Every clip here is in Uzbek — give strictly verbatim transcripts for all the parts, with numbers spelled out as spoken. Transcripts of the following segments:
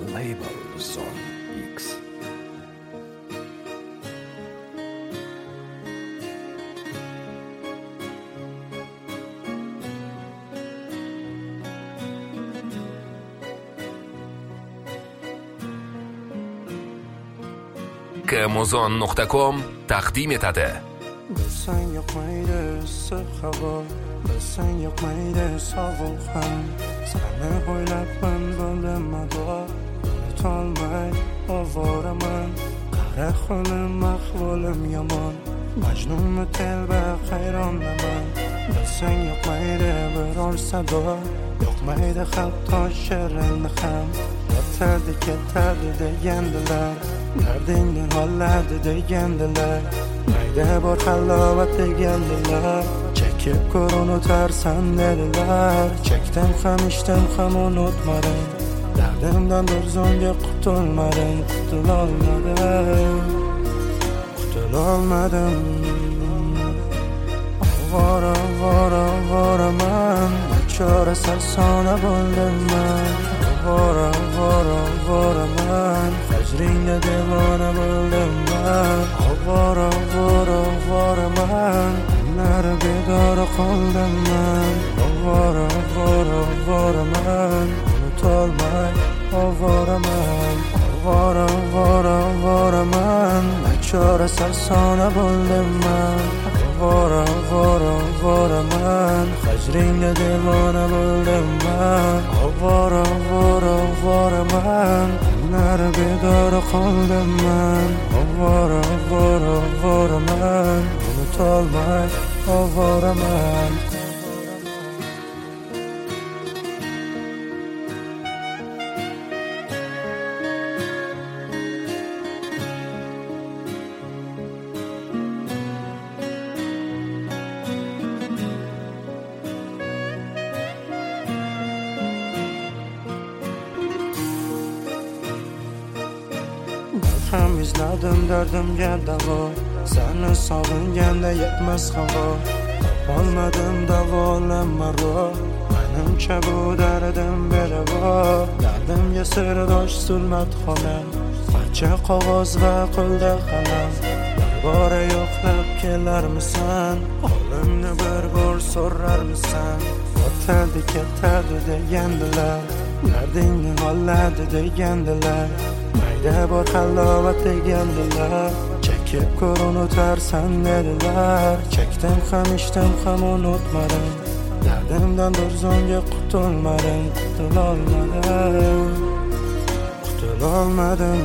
Label Zone X. Amazon nuqta com taqdim etadi. Bilsang yoqmaydi issiq havo, bilsang yoqmaydi sovuq ham. Seni o'ylabman bo'ldim ado, unutolmay ovoraman. Qara xolim ahvolim yomon, Majnunmi telba hayronman. Bilsang yoqmaydi biror sado, yoqmaydi hatto shirin ham. Yotadi ketadi degandilar, dardingni oladi degandilar, mayda bor halovat degandilar. Chekib ko'r unutarsan dedilar, chekdim ham ichdim ham unutmadim. Dardimdan bir zonga qutulmadim, qutulolmadim, qutulolmadim. Ovora, ovora, ovoraman, nachora sarsona bo'ldim man. Ovora, ovora, ovoraman, hajringda devona bo'ldim man. Ovora, ovora, ovoraman, kunlari bedora qoldim man. Ovora, ovora, ovoraman, unutolmay ovoraman. Ovora, ovora, ovoraman, nachora sarsona bo'ldim man. Ovora, ovora, ovoraman, hajringda devona bo'ldim man. Ovora, ovora, ovoraman, kunlari bedora qoldim man. Ovora, ovora, ovoraman, unutolmay ovoraman. Ham izladim dardimga davo, seni sog'inganda yetmas havo. Olmadim davolama ro, menimcha bu dardim bedavo. Dardimga sirdosh zulmat xolam, parcha qog'oz va qo'lda qalam. Bir bora yo'qlab kelarmisan, holimni bir bor so'rarmisan. O'tadi ketadi degandilar, dardingni oladi degandilar, mayda bor halovat degandilar. Chekib ko'r unutarsan dedilar, chekdim ham ichdim ham unutmadim. Dardimdan bir zonga qutulmadim, qutulolmadim, qutulolmadim.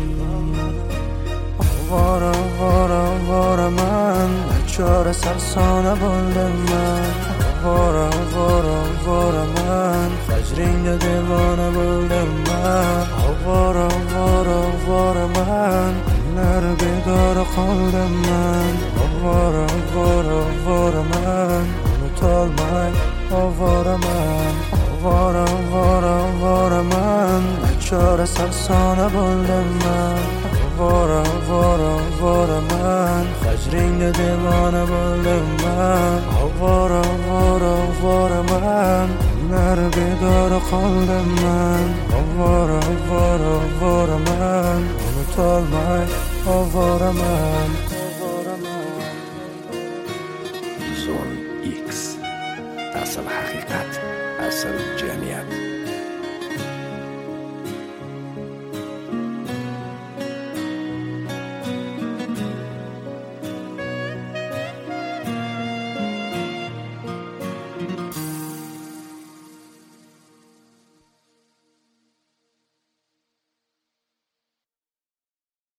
Ovora, ovora, ovoraman, nachora sarsona bo'ldim man. Ovora, ovora, ovoraman, hajringda devona bo'ldim man. Ovora, ovora, ovoraman, kunlari bedora qoldim man. Ovora, ovora, ovoraman, unutolmay ovoraman. Ovora, ovora, ovoraman, nachora sarsona bo'ldim man. Ovora, ovora, ovoraman, hajringda devona bo'ldim man. Ovora, ovora, ovoraman, kunlari bedora qoldim man. Ovora, ovora, ovoraman, unutolmay ovoraman. Zone X. Asl haqiqat, asl